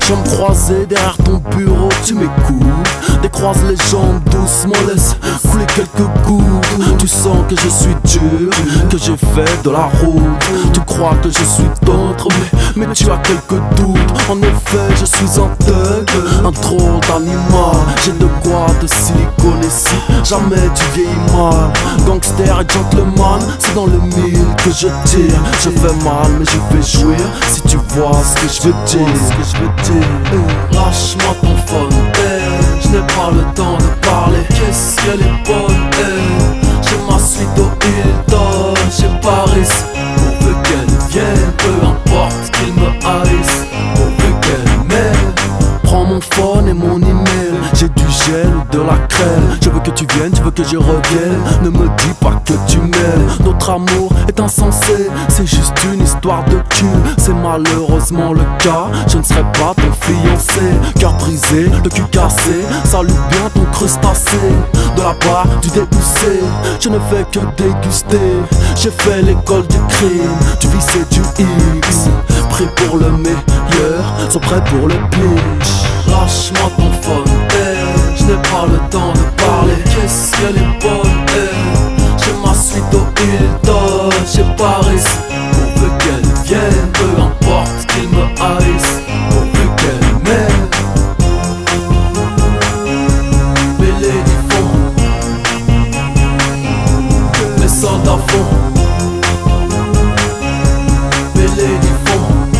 Jambes croisées derrière ton bureau, tu m'écoutes. Décroise les jambes doucement, laisse couler quelques gouttes. Tu sens que je suis dur, que j'ai fait de la route. Tu crois que je suis d'autres, mais tu as quelques doutes. En effet, je suis un thug, un drôle d'animal. J'ai de quoi te siliconer si jamais tu vieillis mal. Gangster et gentleman, c'est dans le mille que je tire. Je fais mal mais je fais jouir, si tu vois ce que je veux dire. Lâche-moi ton phone, je n'ai pas le temps de parler. Qu'est-ce qu'elle est bonne, je m'assuis au Hilton chez Paris. Pourvu qu'elle vienne, peu importe qu'il me haïsse. Pourvu qu'elle m'aime. Prends mon phone et mon email, j'ai du gel ou de la crème. Je veux que tu viennes, je veux que je revienne. Ne me dis pas que tu m'aimes. Notre amour est insensé, c'est juste une histoire de cul. C'est malheureusement le cas, je ne serai pas ton fiancé. Cœur brisé, le cul cassé, salue bien ton crustacé. De la part du dépucé, je ne fais que déguster. J'ai fait l'école du crime, du vice et du X. Pris pour le meilleur, sont prêts pour le pire. Lâche-moi ton phone, je n'ai pas le temps de parler. Qu'est-ce qu'elle est bonne, je m'assuis au Hilton chez Paris. Pourvu qu'elle vienne, peu importe qu'il me haïsse. Pourvu qu'elle m'aime. Mes ladies font, mes soldats font. Mes ladies font.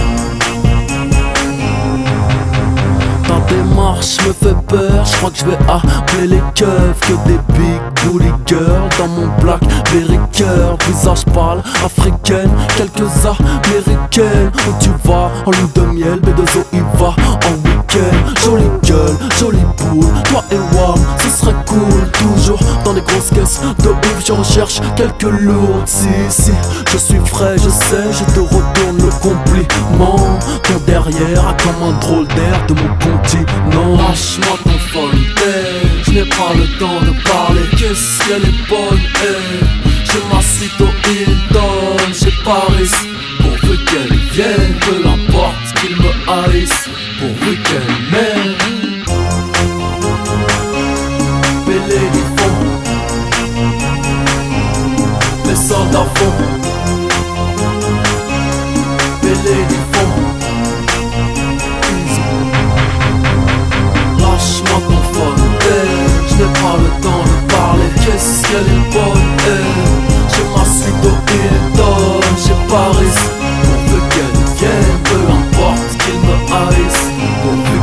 Démarche me fait peur, je crois que je vais appeler les keufs. Que des big bully girls dans mon Blackberry cœur. Visage pâle, africaine, quelques américaines. Où tu vas en lune de miel, B2O il va en week-end. Jolie gueule, jolie boule, toi et Wam, ce serait cool. Toujours dans des grosses caisses de ouf, je recherche quelques lourds. Si, je suis frais, je sais, je te retourne le compliment. Ton derrière a comme un drôle d'air de mon continent. Lâche-moi ton phone, je n'ai pas le temps de parler. Qu'est-ce qu'elle est bonne, je m'assuis au Hilton chez Paris. Pourvu qu'elle vienne, peu importe qu'il me haïsse. Pourvu qu'elle m'aime. Mes ladies font, mes soldats font. Mes ladies font. Lâche-moi ton phone, je n'ai pas le temps de parler. Qu'est-ce qu'elle est bonne, je m'assuis au Hilton chez Paris. Pourvu qu'elle vienne, peu importe qu'il me haïsse.